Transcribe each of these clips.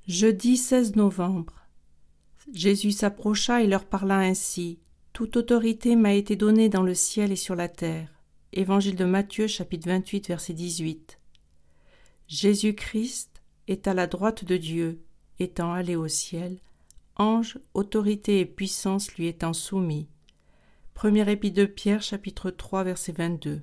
Jeudi 16 novembre. Jésus s'approcha et leur parla ainsi. Toute autorité m'a été donnée dans le ciel et sur la terre. Évangile de Matthieu, chapitre 28, verset 18. Jésus-Christ est à la droite de Dieu, étant allé au ciel, anges, autorité et puissance lui étant soumis. Première épître de Pierre, chapitre 3, verset 22.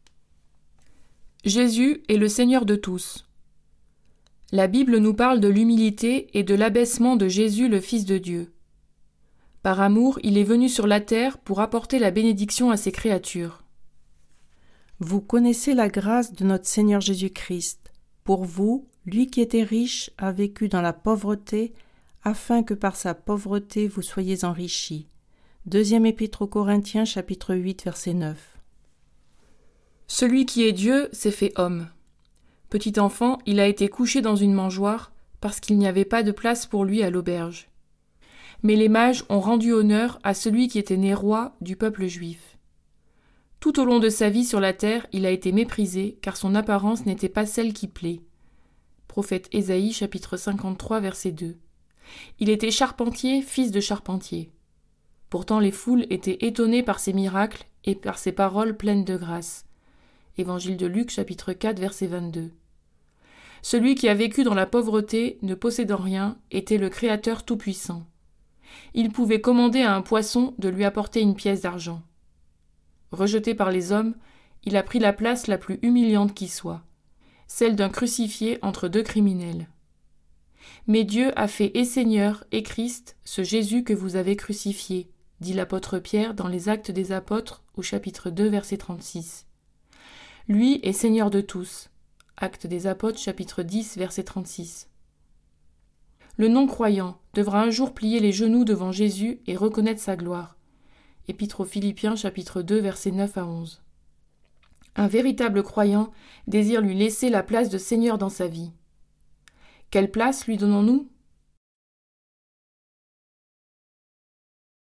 Jésus est le Seigneur de tous. La Bible nous parle de l'humilité et de l'abaissement de Jésus, le Fils de Dieu. Par amour, il est venu sur la terre pour apporter la bénédiction à ses créatures. Vous connaissez la grâce de notre Seigneur Jésus-Christ. Pour vous, lui qui était riche a vécu dans la pauvreté, afin que par sa pauvreté vous soyez enrichis. Deuxième épître aux Corinthiens, chapitre 8, verset 9. Celui qui est Dieu s'est fait homme. Petit enfant, il a été couché dans une mangeoire parce qu'il n'y avait pas de place pour lui à l'auberge. Mais les mages ont rendu honneur à celui qui était né roi du peuple juif. Tout au long de sa vie sur la terre, il a été méprisé car son apparence n'était pas celle qui plaît. Prophète Ésaïe, chapitre 53, verset 2. Il était charpentier, fils de charpentier. Pourtant les foules étaient étonnées par ses miracles et par ses paroles pleines de grâce. Évangile de Luc, chapitre 4, verset 22. Celui qui a vécu dans la pauvreté, ne possédant rien, était le Créateur tout-puissant. Il pouvait commander à un poisson de lui apporter une pièce d'argent. Rejeté par les hommes, il a pris la place la plus humiliante qui soit, celle d'un crucifié entre deux criminels. Mais Dieu a fait et Seigneur et Christ, ce Jésus que vous avez crucifié, dit l'apôtre Pierre dans les Actes des Apôtres au chapitre 2, verset 36. Lui est Seigneur de tous. Actes des Apôtres, chapitre 10, verset 36. Le non-croyant devra un jour plier les genoux devant Jésus et reconnaître sa gloire. Épître aux Philippiens, chapitre 2, versets 9 à 11. Un véritable croyant désire lui laisser la place de Seigneur dans sa vie. Quelle place lui donnons-nous ?